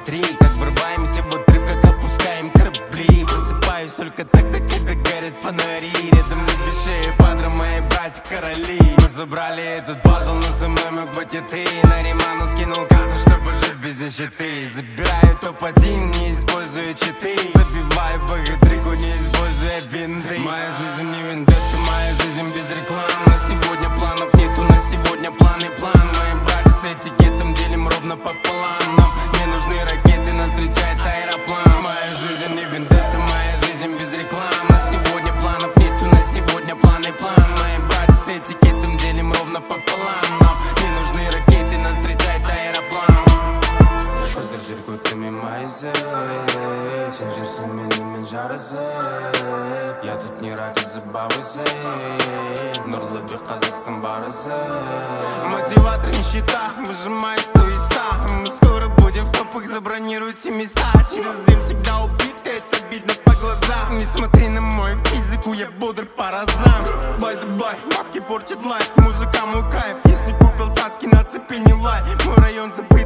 смотри, как врываемся в отрыв, как опускаем корабли. Просыпаюсь только тогда, когда горят фонари. Рядом на бешее падра мои братья-короли. Мы забрали этот пазл, но со мной мог быть и ты. На Риману скинул кассу, чтобы жить без нищеты. Забираю топ-1, не используя читы. Забиваю богатырку, не используя винды. Моя жизнь не вендетта, моя жизнь без реклам. На сегодня планов нету, на сегодня план и план. Мои братья с этикетом делим ровно пополам. Нам не нужны ракеты, нас встречает аэроплан. Моя жизнь не вендетта, моя жизнь без реклам. На сегодня планов нету, на сегодня план и план. Мои братья с этикетом делим ровно пополам. Нам не нужны ракеты, нас встречает аэроплан. Hozir jir ko'kdimi mayzi, sen jirsin menimin jarisi. Я тут не ради забавы, Нурлыбек, Казахстан, барысы. Мотиватор нищета, выжимаю 100 из 100. Мы скоро будем в топах, забронируйте места. Через дым всегда убиты, это видно по глазам. Не смотри на мою физику, я бодр по разам. Бай-да-бай, бабки портят лайф, музыка мой кайф. Если купил цацки, нацепи не лай. Мой район забыт.